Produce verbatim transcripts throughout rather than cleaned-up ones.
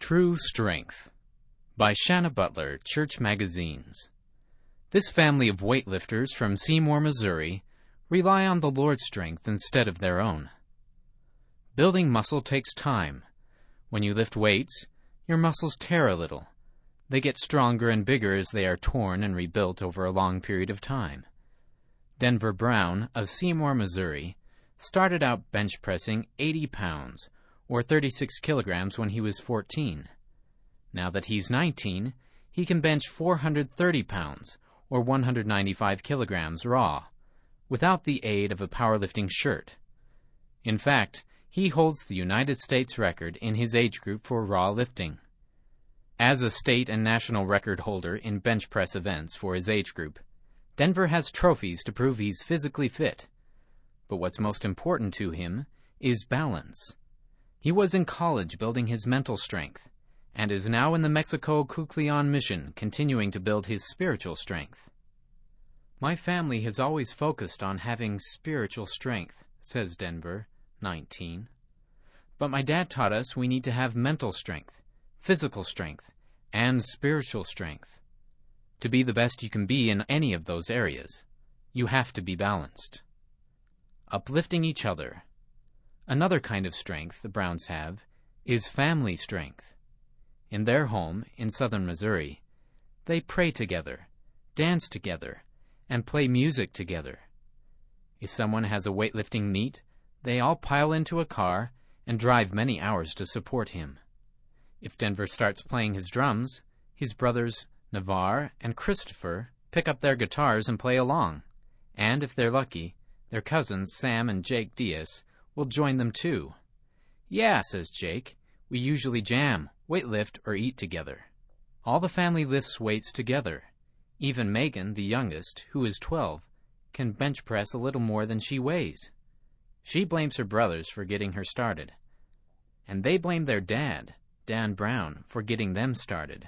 True Strength by Shanna Butler, Church Magazines. This family of weightlifters from Seymour, Missouri, rely on the Lord's strength instead of their own. Building muscle takes time. When you lift weights, your muscles tear a little. They get stronger and bigger as they are torn and rebuilt over a long period of time. Denver Brown of Seymour, Missouri, started out bench pressing eighty pounds, or thirty-six kilograms when he was fourteen. Now that he's nineteen, he can bench four hundred thirty pounds, or one hundred ninety-five kilograms raw, without the aid of a powerlifting shirt. In fact, he holds the United States record in his age group for raw lifting. As a state and national record holder in bench press events for his age group, Denver has trophies to prove he's physically fit. But what's most important to him is balance. He was in college building his mental strength, and is now in the Mexico Cucleon mission continuing to build his spiritual strength. My family has always focused on having spiritual strength, says Denver, nineteen. But my dad taught us we need to have mental strength, physical strength, and spiritual strength. To be the best you can be in any of those areas, you have to be balanced. Uplifting each other. Another kind of strength the Browns have is family strength. In their home in southern Missouri, they pray together, dance together, and play music together. If someone has a weightlifting meet, they all pile into a car and drive many hours to support him. If Denver starts playing his drums, his brothers Navarre and Christopher pick up their guitars and play along. And if they're lucky, their cousins Sam and Jake Diaz will join them too. Yeah, says Jake, we usually jam, weightlift, or eat together. All the family lifts weights together. Even Megan, the youngest, who is twelve, can bench press a little more than she weighs. She blames her brothers for getting her started. And they blame their dad, Dan Brown, for getting them started.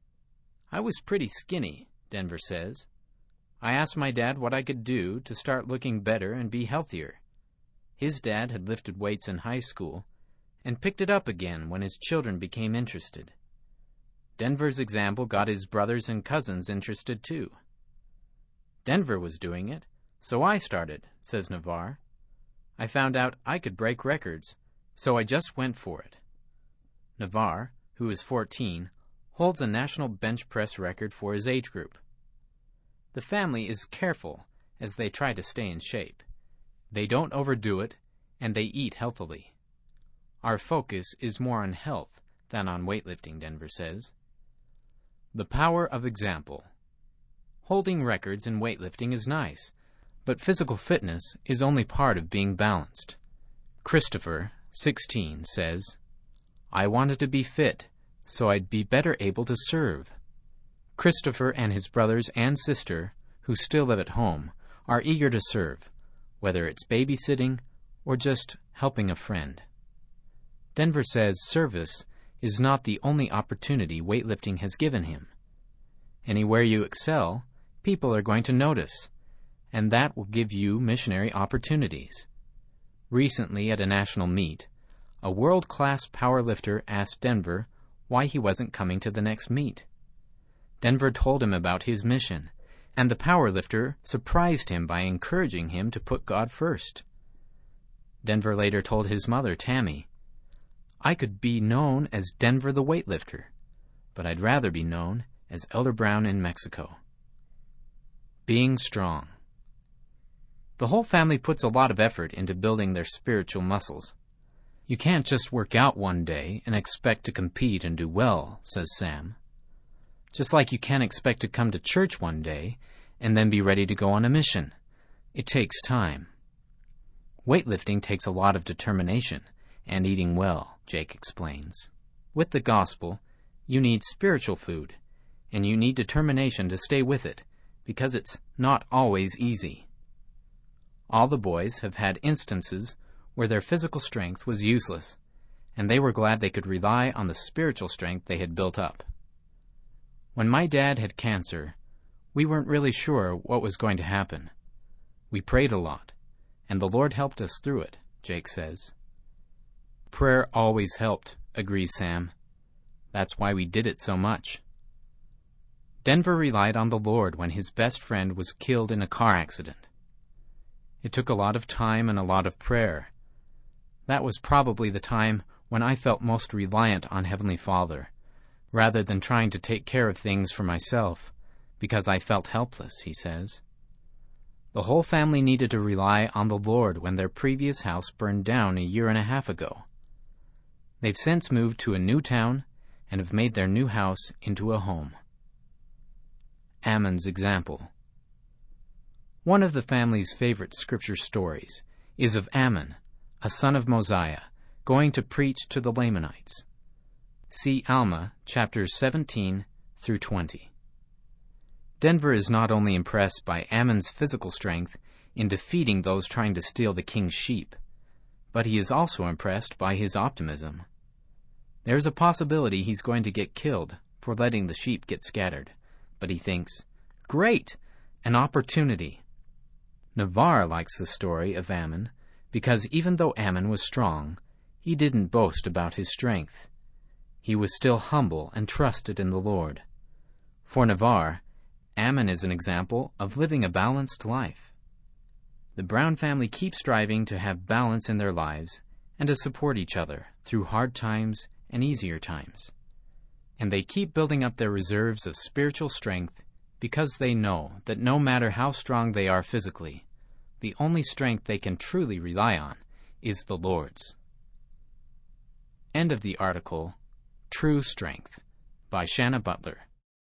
I was pretty skinny, Denver says. I asked my dad what I could do to start looking better and be healthier. His dad had lifted weights in high school and picked it up again when his children became interested. Denver's example got his brothers and cousins interested too. Denver was doing it, so I started, says Navarre. I found out I could break records, so I just went for it. Navarre, who is fourteen, holds a national bench press record for his age group. The family is careful as they try to stay in shape. They don't overdo it, and they eat healthily. Our focus is more on health than on weightlifting, Denver says. The power of example. Holding records in weightlifting is nice, but physical fitness is only part of being balanced. Christopher, sixteen, says, I wanted to be fit, so I'd be better able to serve. Christopher and his brothers and sister, who still live at home, are eager to serve, whether it's babysitting or just helping a friend. Denver says service is not the only opportunity weightlifting has given him. Anywhere you excel, people are going to notice, and that will give you missionary opportunities. Recently at a national meet, a world-class powerlifter asked Denver why he wasn't coming to the next meet. Denver told him about his mission, and the powerlifter surprised him by encouraging him to put God first. Denver later told his mother, Tammy, I could be known as Denver the weightlifter, but I'd rather be known as Elder Brown in Mexico. Being strong. The whole family puts a lot of effort into building their spiritual muscles. You can't just work out one day and expect to compete and do well, says Sam. Just like you can't expect to come to church one day and then be ready to go on a mission. It takes time. Weightlifting takes a lot of determination and eating well, Jake explains. With the gospel, you need spiritual food, and you need determination to stay with it, because it's not always easy. All the boys have had instances where their physical strength was useless, and they were glad they could rely on the spiritual strength they had built up. When my dad had cancer, we weren't really sure what was going to happen. We prayed a lot, and the Lord helped us through it, Jake says. Prayer always helped, agrees Sam. That's why we did it so much. Denver relied on the Lord when his best friend was killed in a car accident. It took a lot of time and a lot of prayer. That was probably the time when I felt most reliant on Heavenly Father, rather than trying to take care of things for myself, because I felt helpless, he says. The whole family needed to rely on the Lord when their previous house burned down a year and a half ago. They've since moved to a new town and have made their new house into a home. Ammon's example. One of the family's favorite scripture stories is of Ammon, a son of Mosiah, going to preach to the Lamanites. See Alma, chapters seventeen through twenty. Denver is not only impressed by Ammon's physical strength in defeating those trying to steal the king's sheep, but he is also impressed by his optimism. There's a possibility he's going to get killed for letting the sheep get scattered, but he thinks, "Great! An opportunity." Navarre likes the story of Ammon because even though Ammon was strong, he didn't boast about his strength. He was still humble and trusted in the Lord. For Navarre, Ammon is an example of living a balanced life. The Brown family keeps striving to have balance in their lives and to support each other through hard times and easier times. And they keep building up their reserves of spiritual strength because they know that no matter how strong they are physically, the only strength they can truly rely on is the Lord's. End of the article, True Strength, by Shanna Butler.